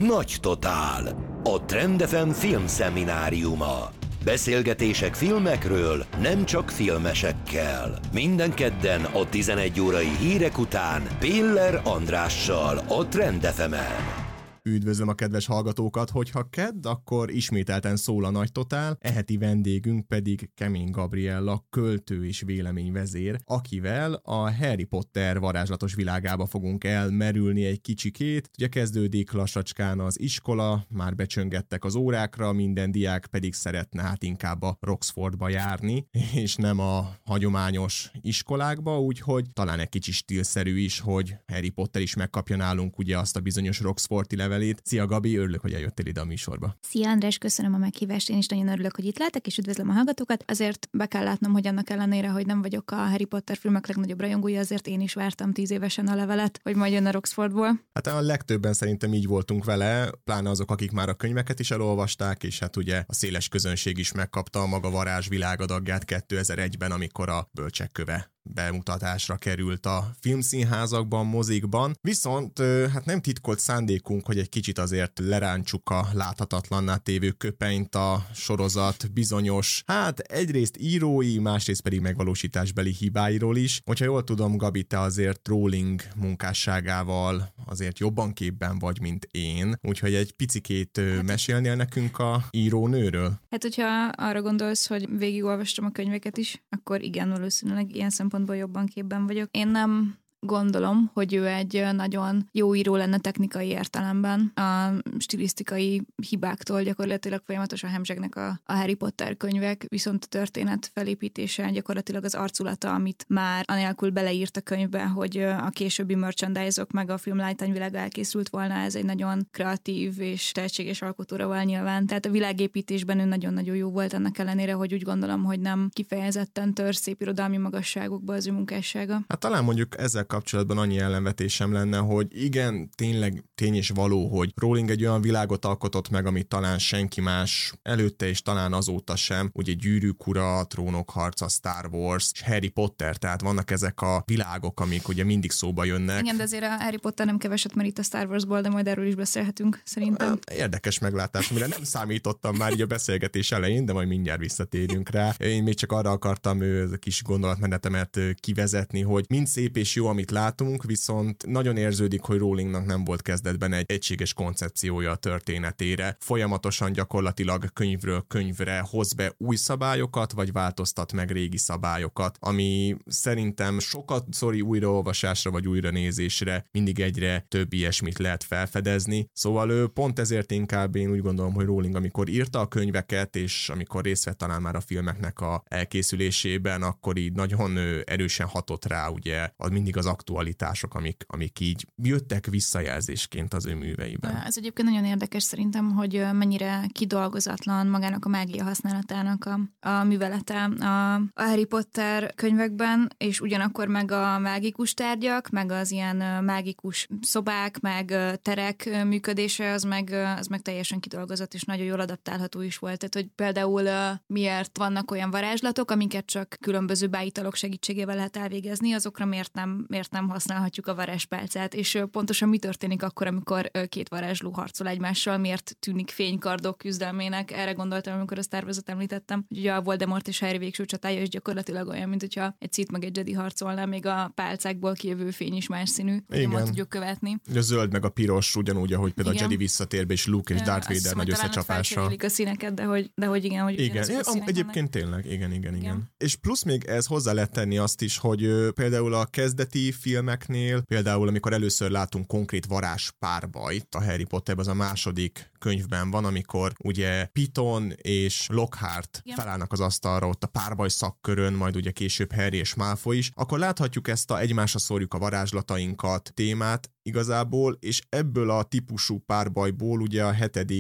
Nagy Totál, a Trend FM filmszemináriuma. Beszélgetések filmekről, nem csak filmesekkel. Minden kedden a 11 órai hírek után Piller Andrással a Trend FM-en. Üdvözlöm a kedves hallgatókat, hogyha kedd, akkor ismételten szól a Nagy Totál, heti vendégünk pedig Kemény Gabriella, költő és véleményvezér, akivel a Harry Potter varázslatos világába fogunk elmerülni egy kicsikét. Ugye kezdődik lassacskán az iskola, már becsöngettek az órákra, minden diák pedig szeretne hát inkább a Roxfordba járni, és nem a hagyományos iskolákba, úgyhogy talán egy kicsi stílszerű is, hogy Harry Potter is megkapja nálunk ugye azt a bizonyos Roxfordi levelét. Szia Gabi, örülök, hogy eljöttél ide a műsorba. Szia András, köszönöm a meghívást, én is nagyon örülök, hogy itt lehetek, és üdvözlöm a hallgatókat. Azért be kell látnom, hogy annak ellenére, hogy nem vagyok a Harry Potter filmek legnagyobb rajongója, azért én is vártam 10 évesen a levelet, hogy majd jön a Roxfordból. Hát a legtöbben szerintem így voltunk vele, pláne azok, akik már a könyveket is elolvasták, és hát ugye a széles közönség is megkapta a maga varázsvilágadagját 2001-ben, amikor a Bölcsek köve bemutatásra került a filmszínházakban, mozikban. Viszont hát nem titkolt szándékunk, hogy egy kicsit azért lerántsuk a láthatatlanná tévő köpenyt a sorozat bizonyos, hát egyrészt írói, másrészt pedig megvalósításbeli hibáiról is. Hogyha jól tudom, Gabi, te azért Rowling munkásságával azért jobban képben vagy, mint én, úgyhogy egy picikét mesélnél nekünk a írónőről? Hát, hogyha arra gondolsz, hogy végigolvastam a könyveket is, akkor igen, valószínűleg ilyen szempontból jobban képben vagyok. Én nem gondolom, hogy ő egy nagyon jó író lenne technikai értelemben. A stilisztikai hibáktól gyakorlatilag folyamatosan hemzsegnek a Harry Potter könyvek, viszont a történet felépítése gyakorlatilag az arculata, amit már anélkül beleírt a könyvbe, hogy a későbbi merchandise-ok meg a film látványvilága elkészült volna, ez egy nagyon kreatív és tehetséges alkotóra van nyilván. Tehát a világépítésben ő nagyon-nagyon jó volt, annak ellenére, hogy úgy gondolom, hogy nem kifejezetten tör szép irodalmi magasságokba az ő munkássága. Hát talán mondjuk ezzel kapcsolatban annyi ellenvetésem lenne, hogy igen, tényleg tény és való, hogy Rowling egy olyan világot alkotott meg, amit talán senki más előtte és talán azóta sem, ugye Gyűrűk ura, Trónok harca, Star Wars, és Harry Potter, tehát vannak ezek a világok, amik ugye mindig szóba jönnek. Igen, de azért a Harry Potter nem keveset merít a Star Warsból, de majd erről is beszélhetünk, szerintem. Érdekes meglátás, amire nem számítottam már így a beszélgetés elején, de majd mindjárt visszatérünk rá. Én még csak arra akartam kis gondolatmenetemet kivezetni, hogy mind szép és jó, amit látunk, viszont nagyon érződik, hogy Rowlingnak nem volt kezdetben egy egységes koncepciója a történetére. Folyamatosan gyakorlatilag könyvről könyvre hoz be új szabályokat, vagy változtat meg régi szabályokat, ami szerintem sokszori újraolvasásra vagy újranézésre mindig egyre több ilyesmit lehet felfedezni. Szóval ő pont ezért inkább én úgy gondolom, hogy Rowling, amikor írta a könyveket, és amikor részt vett talán már a filmeknek a elkészülésében, akkor így nagyon erősen hatott rá, ugye, az mindig az aktualitások, amik így jöttek visszajelzésként az ő műveiben. Ez egyébként nagyon érdekes szerintem, hogy mennyire kidolgozatlan magának a mágia használatának a művelete a Harry Potter könyvekben, és ugyanakkor meg a mágikus tárgyak, meg az ilyen mágikus szobák, meg terek működése, az meg teljesen kidolgozott, és nagyon jól adaptálható is volt. Tehát, hogy például miért vannak olyan varázslatok, amiket csak különböző bájitalok segítségével lehet elvégezni, azokra miért nem használhatjuk a varázspálcát, és pontosan mi történik akkor, amikor két varázsló harcol egymással, miért tűnik fénykardok küzdelmének. Erre gondoltam, amikor a Star Wars-ot említettem, hogy ugye a Voldemort és Harry végső csatája is gyakorlatilag olyan, mint hogyha egy Sith meg egy Jedi harcolna, még a pálcákból kijövő fény is más színű, hogy tudjuk követni. A zöld meg a piros, ugyanúgy, ahogy például a Jedi visszatérbe, és Luke és Darth Vader nagy összecsapása. A színeket, de hogy igen, hogy igen. Egyébként tényleg, igen. És plusz még ez hozzá lehet tenni azt is, hogy például a kezdeti filmeknél, például amikor először látunk konkrét varázspárbajt a Harry Potterben, az a második könyvben van, amikor ugye Piton és Lockhart felállnak az asztalra ott a párbaj szakkörön, majd ugye később Harry és Malfoy is, akkor láthatjuk ezt a egymásra szórjuk a varázslatainkat témát igazából, és ebből a típusú párbajból ugye a 7.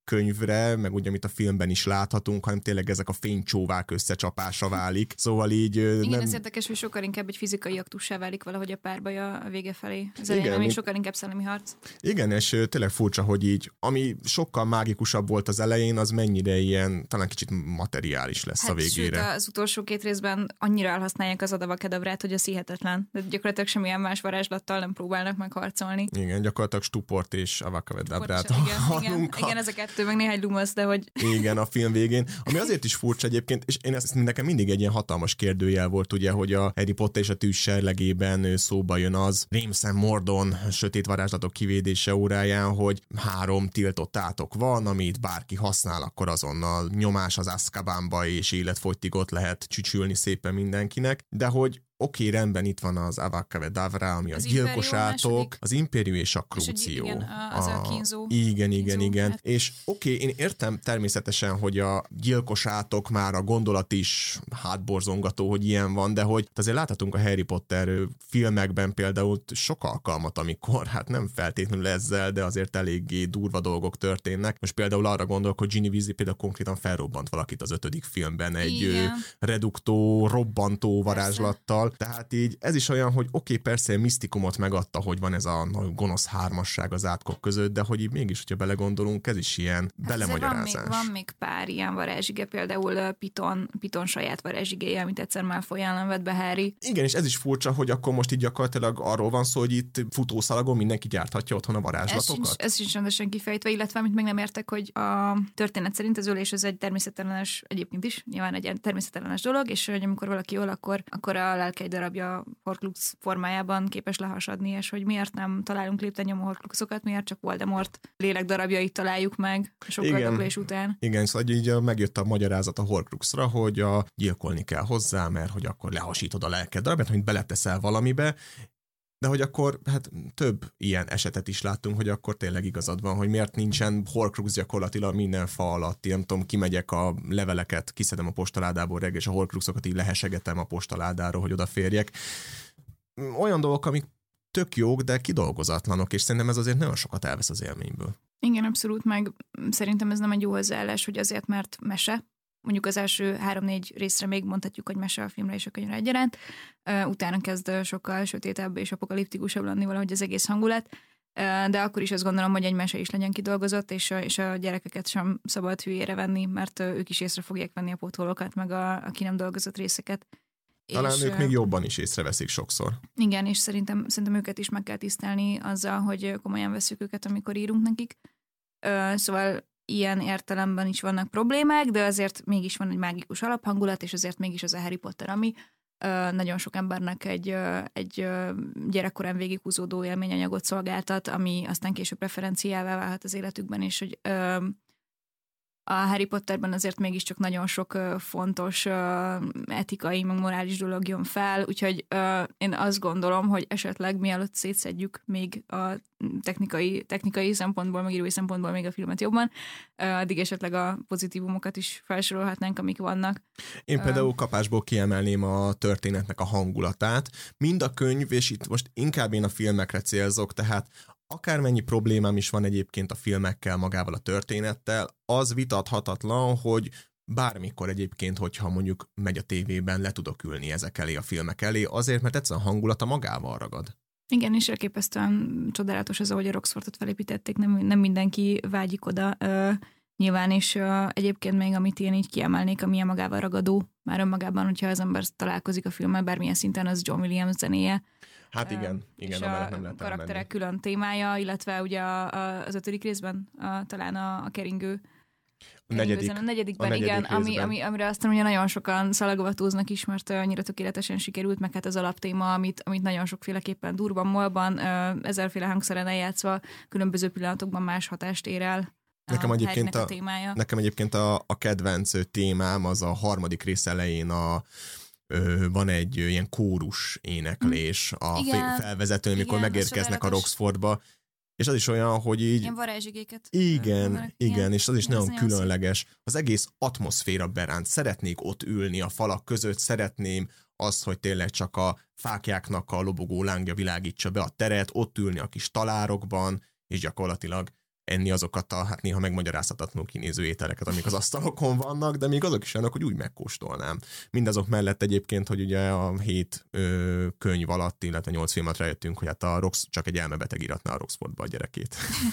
könyvre, meg úgy, amit a filmben is láthatunk, hanem tényleg ezek a fénycsóvák összecsapása válik. Szóval így igen, nem... ez érdekes, hogy sokkal inkább egy fizikai aktussá válik valahogy a párbaj a vége felé. Az elején, ami sokkal inkább szellemi harc. Igen, és tényleg furcsa, hogy így, ami sokkal mágikusabb volt az elején, az mennyire ilyen, talán kicsit materiális lesz a végére. Sőt, az utolsó 2 részben annyira elhasználják az Avada Kedavrát, hogy az hihetetlen. De gyakorlatilag semmilyen más varázslattal nem próbálnak meg harcolni. Igen, gyakorlatilag Stuport és Avada Kedavrát hallunk. Igen, ez a 2, meg néhány Lumos, de hogy... Igen, a film végén. Ami azért is furcsa egyébként, és nekem mindig egy ilyen hatalmas kérdőjel volt, ugye, hogy a Harry Potter és a Tűz serlegében szóba jön az Rémszem Mordor sötét varázslatok kivédése óráján, hogy 3 tiltott átok van, amit bárki használ, akkor azonnal nyomás az Azkabanba és életfogytigot lehet csücsülni szépen mindenkinek, de hogy oké, rendben, itt van az Avada Kedavra, ami az a gyilkos átok, az Imperium és a Crucio. Igen, az a kínzó. Igen. És oké, én értem természetesen, hogy a gyilkos átok már a gondolat is hátborzongató, hogy ilyen van, de hogy azért láthatunk a Harry Potter filmekben például sok alkalmat, amikor hát nem feltétlenül ezzel, de azért eléggé durva dolgok történnek. Most például arra gondolok, hogy Ginny Weasley például konkrétan felrobbant valakit az 5. filmben egy reduktó, robbantó varázslattal. Tehát így ez is olyan, hogy oké, persze misztikumot megadta, hogy van ez a gonosz hármasság az átkok között, de hogy így mégis, hogyha belegondolunk, ez is ilyen belemagyarázás. Van még pár ilyen varázsige, például Piton saját varázsigéje, amit egyszer már folyamán vett be Harry. Igen, és ez is furcsa, hogy akkor most így gyakorlatilag arról van szó, hogy itt futószalagon mindenki gyárthatja otthon a varázslatokat. Ez sincs rendesen kifejtve, illetve amit még nem értek, hogy a történet szerint az ölés az egy természetellenes, egyébként is nyilván egy természetellenes dolog, és hogy amikor valaki öl, akkor a lelke egy darabja Horcrux formájában képes lehasadni, és hogy miért nem találunk léptennyomó Horcruxokat, miért csak Voldemort lélek darabjait találjuk meg sokkal döglés után. Igen, szóval így megjött a magyarázat a Horcruxra, hogy gyilkolni kell hozzá, mert hogy akkor lehasítod a lelked darabját, amit beleteszel valamibe, de hogy akkor hát több ilyen esetet is láttunk, hogy akkor tényleg igazad van, hogy miért nincsen Horcrux gyakorlatilag minden fa alatt, nem tudom, kimegyek a leveleket, kiszedem a postaládából reggel, és a Horcruxokat így lehesegetem a postaládáról, hogy odaférjek. Olyan dolgok, amik tök jók, de kidolgozatlanok, és szerintem ez azért nagyon sokat elvesz az élményből. Igen, abszolút, meg szerintem ez nem egy jó hozzáállás, hogy azért, mert mese, mondjuk az első 3-4 részre még mondhatjuk, hogy mese a filmre és a könyvre egyaránt, utána kezd sokkal sötétebb és apokaliptikusabb lenni valahogy az egész hangulat, de akkor is azt gondolom, hogy egy mese is legyen kidolgozott, és a gyerekeket sem szabad hülyére venni, mert ők is észre fogják venni a pótolókat, meg a ki nem dolgozott részeket. Talán és ők még jobban is észreveszik sokszor. Igen, és szerintem őket is meg kell tisztelni azzal, hogy komolyan veszük őket, amikor írunk nekik. Szóval ilyen értelemben is vannak problémák, de azért mégis van egy mágikus alaphangulat, és azért mégis az a Harry Potter, ami nagyon sok embernek egy gyerekkorán végighúzódó élményanyagot szolgáltat, ami aztán később referenciává válhat az életükben, és hogy a Harry Potterben azért mégiscsak nagyon sok fontos etikai, meg morális dolog jön fel, úgyhogy én azt gondolom, hogy esetleg mielőtt szétszedjük még a technikai szempontból, meg írói szempontból még a filmet jobban, addig esetleg a pozitívumokat is felsorolhatnánk, amik vannak. Én például kapásból kiemelném a történetnek a hangulatát. Mind a könyv, és itt most inkább én a filmekre célzok, tehát akármennyi problémám is van egyébként a filmekkel, magával a történettel, az vitathatatlan, hogy bármikor egyébként, hogyha mondjuk megy a tévében, le tudok ülni ezek elé a filmek elé, azért, mert egyszerűen a hangulata magával ragad. Igen, és elképesztően csodálatos az, ahogy a Roxfortot felépítették, nem mindenki vágyik oda nyilván, és egyébként még amit én így kiemelnék, ami a magával ragadó, már önmagában, hogyha az ember találkozik a filmmel, bármilyen szinten, az John Williams zenéje. Hát igen, amellett nem lehet karakterek elmenni. Külön témája, illetve ugye az 5. részben talán a keringő. A negyedikben, igen, amire aztán ugye nagyon sokan szalagovatóznak is, mert annyira tökéletesen sikerült, meg hát az alaptéma, amit nagyon sokféleképpen durban, molban, ezerféle hangszeren eljátszva, különböző pillanatokban más hatást ér el. Nekem egyébként a kedvenc témám az a 3. rész elején van egy ilyen kórus éneklés a felvezetőn, amikor megérkeznek a Roxfortba, és az is olyan, hogy így... Ilyen varázsigéket. Igen, és az is nagyon különleges. Az egész atmoszféra beránt. Szeretnék ott ülni a falak között, szeretném azt, hogy tényleg csak a fáklyáknak a lobogó lángja világítsa be a teret, ott ülni a kis talárokban, és gyakorlatilag enni azokat a hát néha megmagyarázhatatlanul kinéző ételeket, amik az asztalokon vannak, de még azok is olyanok, hogy úgy megkóstolnám. Mindazok mellett egyébként, hogy ugye a 7 könyv alatt, illetve 8 filmet rájöttünk, hogy hát a Rox csak egy elmebeteg iratná a Roxfordba a gyerekét.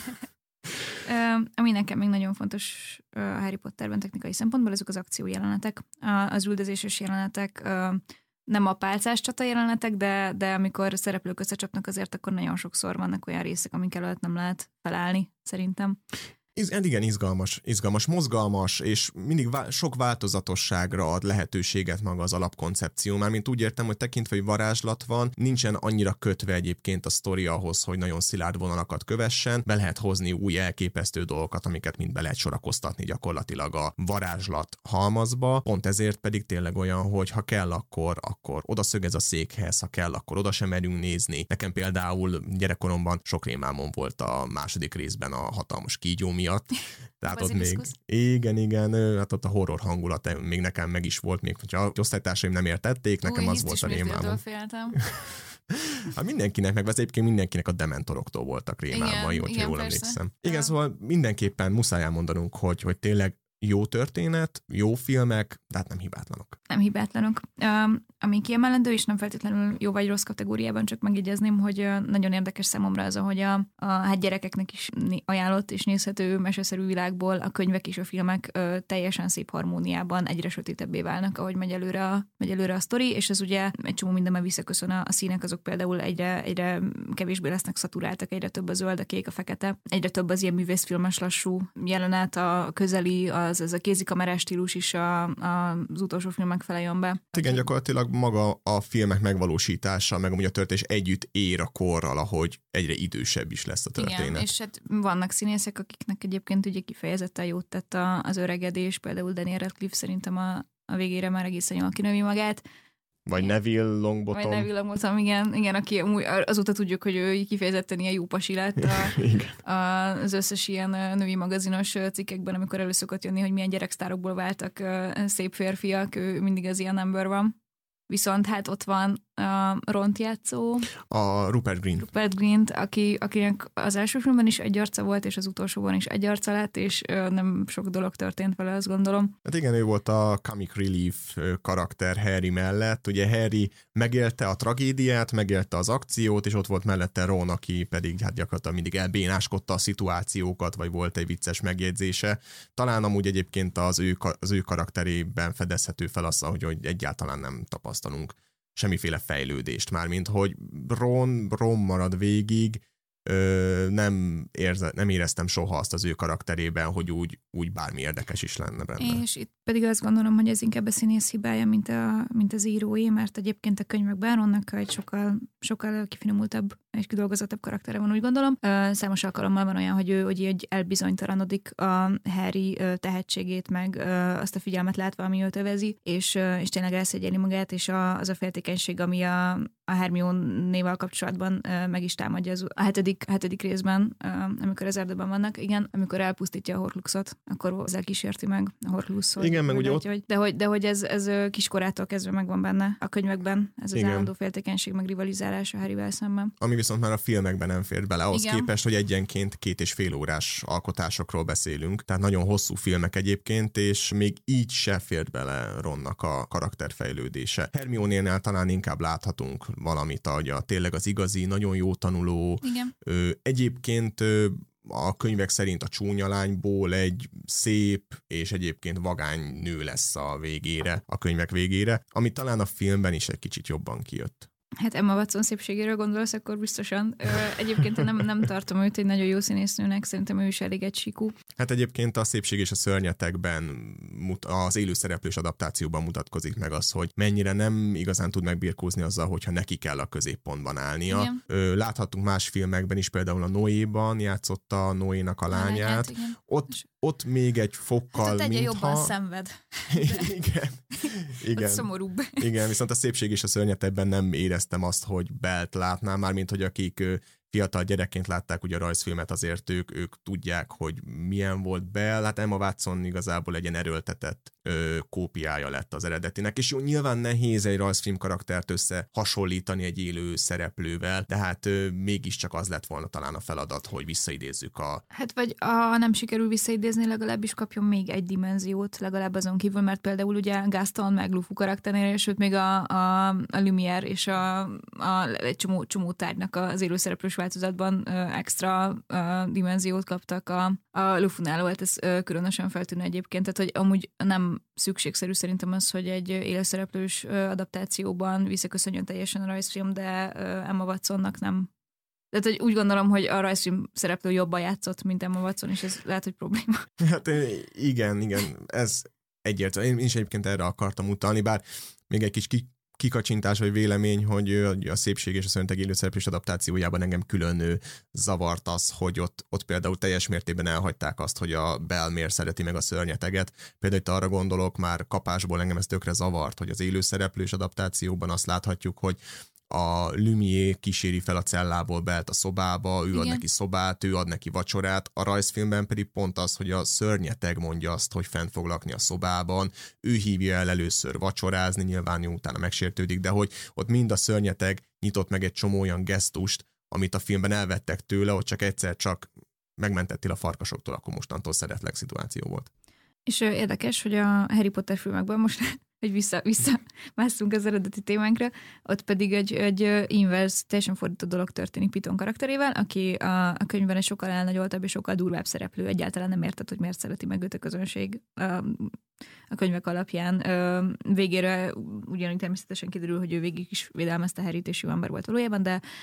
Ami nekem még nagyon fontos a Harry Potterben technikai szempontból, ezek az akciójelenetek, az üldözéses jelenetek, nem a pálcás csata jelenetek, de amikor szereplők összecsapnak azért, akkor nagyon sokszor vannak olyan részek, amik előtt nem lehet felállni, szerintem. Igen, izgalmas, mozgalmas, és mindig sok változatosságra ad lehetőséget maga az alapkoncepció. Mármint úgy értem, hogy tekintve, hogy varázslat van, nincsen annyira kötve egyébként a sztori ahhoz, hogy nagyon szilárd vonalakat kövessen, be lehet hozni új elképesztő dolgokat, amiket mind be lehet sorakoztatni gyakorlatilag a varázslat halmazba. Pont ezért pedig tényleg olyan, hogy ha kell, akkor oda szögez a székhez, ha kell, akkor oda sem merünk nézni. Nekem például gyerekkoromban sok rémálmom volt a második részben a hatalmas kígyó miatt. Tehát ott még, igen, hát ott a horror hangulat még nekem meg is volt, még hogyha osztálytársaim nem értették, nekem az volt a rémálmom. Hát mindenkinek, meg egyébként mindenkinek a dementoroktól voltak rémálmai, hogyha jól emlékszem. Igen, szóval mindenképpen muszáj elmondanunk, hogy tényleg jó történet, jó filmek, de hát nem hibátlanok. Nem hibátlanok. Ami kiemelendő, és nem feltétlenül jó vagy rossz kategóriában, csak megjegyezném, hogy nagyon érdekes számomra az, hogy hát gyerekeknek is ajánlott és nézhető meseszerű világból a könyvek és a filmek teljesen szép harmóniában egyre sötétebbé válnak, ahogy megy előre a sztori, és ez ugye egy csomó mindenben visszaköszön a színek, azok például egyre kevésbé lesznek szaturáltak, egyre több a zöld, a kék, a fekete, egyre több az ilyen művészfilmes lassú jelenet, a közeli, ez a kézikamerás stílus is az utolsó filmek fele jön be. Igen, gyakorlatilag maga a filmek megvalósítása, meg amúgy a történet együtt ér a korral, ahogy egyre idősebb is lesz a történet. Igen, és hát vannak színészek, akiknek egyébként ugye kifejezetten jót tett az öregedés, például Daniel Radcliffe szerintem a végére már egészen jól kinövi magát. Vagy Neville Longbottom. Igen, aki azóta tudjuk, hogy ő kifejezetten ilyen jó pasi lett az összes ilyen női magazinos cikkekben, amikor elő szokott jönni, hogy milyen gyereksztárokból váltak szép férfiak, ő mindig az ilyen number van. Viszont hát ott van a Ront játszó. A Rupert Grint, akinek az első filmben is egy arca volt, és az utolsóban is egy arca lett, és nem sok dolog történt vele, azt gondolom. Hát igen, ő volt a comic relief karakter Harry mellett. Ugye Harry megélte a tragédiát, megélte az akciót, és ott volt mellette Ron, aki pedig hát gyakorlatilag mindig elbénáskodta a szituációkat, vagy volt egy vicces megjegyzése. Talán amúgy egyébként az ő karakterében fedezhető fel az, hogy egyáltalán nem tapasztalunk semmiféle fejlődést, mármint hogy Ron marad végig, nem éreztem soha azt az ő karakterében, hogy úgy bármi érdekes is lenne benne. És itt pedig azt gondolom, hogy ez inkább a színész hibája, mint az írói, mert egyébként a könyvekben Ronnak egy sokkal kifinomultabb és kidolgozottabb karaktere van, úgy gondolom. Számos alkalommal van olyan, hogy ő így elbizonytalanodik a Harry tehetségét, meg azt a figyelmet látva, ami őt övezi, és tényleg elszégyeli magát, és az a féltékenység, ami a Hermione-néval kapcsolatban meg is támadja a hetedik részben, amikor az erdőben vannak, igen, amikor elpusztítja a Horcruxot, akkor ezzel kísérti meg a Horcruxot. Igen, meg ugye ott... De hogy ez kiskorától kezdve megvan benne a könyvekben, ez az állandó féltékenység, meg rivalizálás a Harryvel szemben. Ami viszont már a filmekben nem fér bele, ahhoz képest, hogy egyenként 2,5 órás alkotásokról beszélünk, tehát nagyon hosszú filmek egyébként, és még így se fér bele Ronnak a karakterfejlődése. Hermione-nél talán inkább láthatunk valamit, tényleg az igazi, nagyon jó tanuló. Igen. Egyébként a könyvek szerint a csúnya lányból egy szép és egyébként vagány nő lesz a végére, a könyvek végére, ami talán a filmben is egy kicsit jobban kijött. Hát Emma Watson szépségéről gondolsz, akkor biztosan. Egyébként nem tartom őt egy nagyon jó színésznőnek, szerintem ő is elég egysíkú. Hát egyébként a Szépség és a szörnyetekben az élőszereplős adaptációban mutatkozik meg az, hogy mennyire nem igazán tud megbirkózni azzal, hogyha neki kell a középpontban állnia. Igen. Láthattunk más filmekben is, például a Noéban játszotta Noénak a lányát. Ott még egy fokkal, hát jobban szenved. Igen. Szomorúbb. Igen, viszont a Szépség és a szörnyetekben nem éreztem azt, hogy Belt látnám, mármint hogy akik fiatal gyerekként látták ugye a rajzfilmet, azért ők tudják, hogy milyen volt Bell. Hát Emma Watson igazából egy ilyen erőltetett kópiája lett az eredetinek, és jó, nyilván nehéz egy rajzfilm karaktert összehasonlítani egy élő szereplővel, de hát mégiscsak az lett volna talán a feladat, hogy visszaidézzük Hát vagy ha nem sikerül visszaidézni, legalábbis kapjon még egy dimenziót, legalább azon kívül, mert például ugye Gaston meg Lufu karakternél, sőt még a Lumière és egy csomó tárgynak az élőszereplős változatban extra dimenziót kaptak a Lufunál volt, ez különösen feltűnő egyébként, tehát hogy amúgy nem szükségszerű szerintem az, hogy egy élőszereplős adaptációban visszaköszönjön teljesen a rajzfilm, de Emma Watsonnak nem. Tehát hogy úgy gondolom, hogy a rajzfilm szereplő jobban játszott, mint Emma Watson, és ez lehet, hogy probléma. Hát igen, ez egyértelmű. Én is egyébként erre akartam utalni, bár még egy kis kikacsintás vagy vélemény, hogy a Szépség és a Szörnyeteg élőszereplős adaptációjában engem külön zavart az, hogy ott például teljes mértékben elhagyták azt, hogy a Belle miért szereti meg a szörnyeteget. Például itt arra gondolok, már kapásból engem ez tökre zavart, hogy az élőszereplős adaptációban azt láthatjuk, hogy a Lumière kíséri fel a cellából Belt a szobába, ő ad neki szobát, ő ad neki vacsorát, a rajzfilmben pedig pont az, hogy a szörnyeteg mondja azt, hogy fent fog lakni a szobában, ő hívja el először vacsorázni, nyilván utána megsértődik, de hogy ott mind a szörnyeteg nyitott meg egy csomó olyan gesztust, amit a filmben elvettek tőle, hogy csak egyszer csak megmentettél a farkasoktól, akkor mostantól szeretlek szituáció volt. És érdekes, hogy a Harry Potter filmekben most hogy visszamászunk az eredeti témánkra, ott pedig egy inverse, teljesen fordított dolog történik Piton karakterével, aki a könyvben egy sokkal elnagyoltabb és sokkal durvább szereplő. Egyáltalán nem érted, hogy miért szereti meg őt a közönség a könyvek alapján. Végére ugyanúgy természetesen kiderül, hogy ő végig is védelmezte Harryt, és jó ember volt valójában,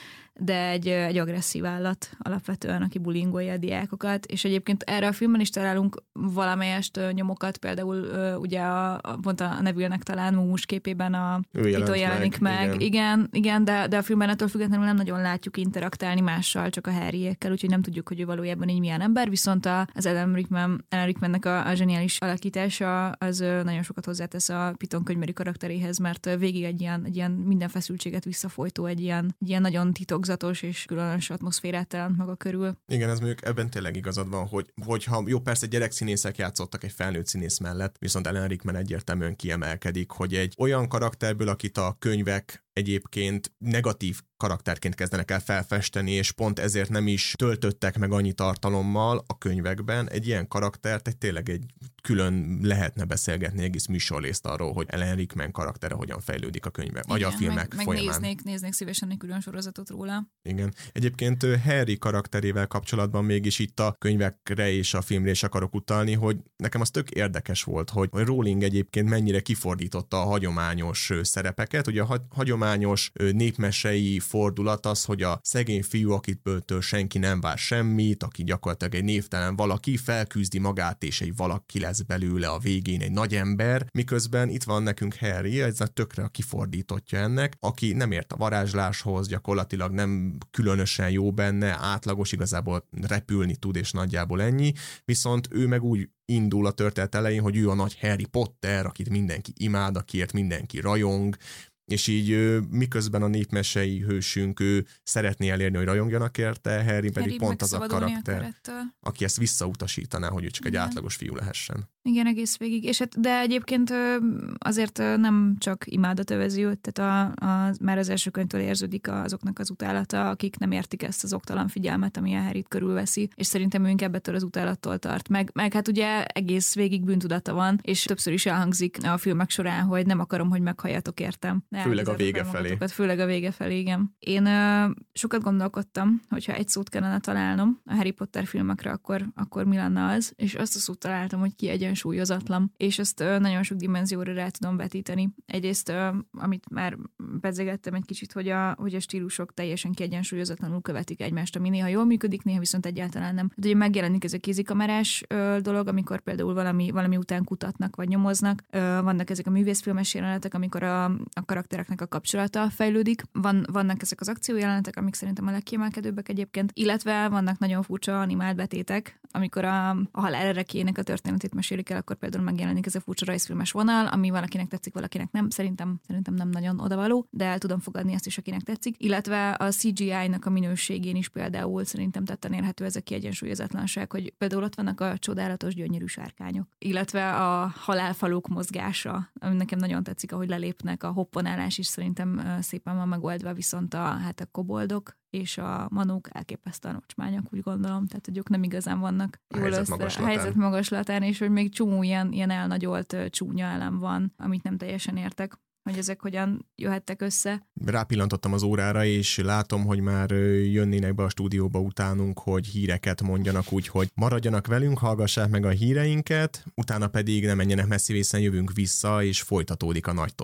de egy agresszív állat alapvetően, aki bullyingolja a diákokat, és egyébként erre a filmben is találunk valamelyest nyomokat, például ugye pont a Neville-nek talán Mumus képében a Piton jelenik meg. Igen, de a filmben ettől függetlenül nem nagyon látjuk interaktálni mással, csak a Harryékkel, úgyhogy nem tudjuk, hogy ő valójában így milyen ember, viszont az Alan Rickmannek a zseniális alakítása az nagyon sokat hozzátesz a Piton könyvbeli karakteréhez, mert végig egy ilyen minden feszültséget visszafolytó, egy ilyen nagyon titokzatos és különös atmoszférát teremt maga körül. Igen, ez mondjuk ebben tényleg igazad van, hogyha jó, persze gyerekszínészek játszottak egy felnőtt színész mellett, viszont Alan Rickman egyértelműen kiemelkedik, hogy egy olyan karakterből, akit a könyvek egyébként negatív karakterként kezdenek el felfesteni, és pont ezért nem is töltöttek meg annyi tartalommal a könyvekben. Egy ilyen karaktert tényleg egy külön lehetne beszélgetni egész műsorrészt arról, hogy Alan Rickman karaktere hogyan fejlődik a könyvek, vagy a filmek folyamán. Néznék szívesen egy külön sorozatot róla. Igen. Egyébként Harry karakterével kapcsolatban mégis itt a könyvekre és a filmre is akarok utalni, hogy nekem az tök érdekes volt, hogy Rowling egyébként mennyire kifordította a hagyományos szerepeket. Ugye a hagyományos népmesei fordulat az, hogy a szegény fiú, akitből senki nem vár semmit, aki gyakorlatilag egy névtelen valaki, felküzdi magát, és egy valaki lesz belőle a végén egy nagy ember, miközben itt van nekünk Harry, ez a tökre a kifordítottja ennek, aki nem ért a varázsláshoz, gyakorlatilag nem különösen jó benne, átlagos, igazából repülni tud, és nagyjából ennyi, viszont ő meg úgy indul a történet elején, hogy ő a nagy Harry Potter, akit mindenki imád, akiért mindenki rajong, és így miközben a népmesei hősünk, ő szeretné elérni, hogy rajongjanak érte, Harry pedig pont az a karakter, aki ezt visszautasítaná, hogy ő csak egy átlagos fiú lehessen. Igen, egész végig. És de egyébként azért nem csak imádat övezi őt, tehát már az első könyvtől érződik azoknak az utálata, akik nem értik ezt az oktalan figyelmet, ami a Harryt körülveszi, és szerintem ő inkább ettől az utálattól tart. Meg hát ugye egész végig bűntudata van, és többször is elhangzik a filmek során, hogy nem akarom, hogy meghalljatok értem. Főleg a vége felé. Főleg a vége felé, igen. Én sokat gondolkodtam, hogyha egy szót kellene találnom a Harry Potter filmekre, akkor mi lenne az, és azt a szót találtam, hogy kiegyensúlyozatlan, és ezt nagyon sok dimenzióra rá tudom vetíteni. Egyrészt, amit már pedzegettem egy kicsit, hogy a stílusok teljesen kiegyensúlyozatlanul követik egymást, ami néha jól működik, néha viszont egyáltalán nem. Ugye megjelenik ez a kézikamerás dolog, amikor például valami után kutatnak vagy nyomoznak. Vannak ezek a művészfilmes jelenetek, amikor a karaktereknek a kapcsolata fejlődik. Vannak ezek az akciójelenetek, amik szerintem a legkiemelkedőbbek egyébként, illetve vannak nagyon furcsa animált betétek, amikor a halál erekének a történetét mesélik el, akkor például megjelenik ez a furcsa rajzfilmes vonal, ami valakinek tetszik, valakinek nem. Szerintem nem nagyon odavaló, de el tudom fogadni ezt is, akinek tetszik. Illetve a CGI-nak a minőségén is például szerintem tetten érhető ez a kiegyensúlyozatlanság, hogy például ott vannak a csodálatos gyönyörű sárkányok, illetve a halálfalók mozgása, ami nekem nagyon tetszik, ahogy lelépnek, a hopponálás is szerintem szépen van megoldva, viszont a koboldok és a manók elképesztően ocsmányak, úgy gondolom, tehát hogy ők nem igazán vannak jól össze a helyzet magaslatán, és hogy még csomó ilyen elnagyolt csúnya elem van, amit nem teljesen értek, hogy ezek hogyan jöhettek össze. Rápillantottam az órára, és látom, hogy már jönnének be a stúdióba utánunk, hogy híreket mondjanak, úgyhogy maradjanak velünk, hallgassák meg a híreinket, utána pedig ne menjenek messzivészen, jövünk vissza, és folytatódik a nagy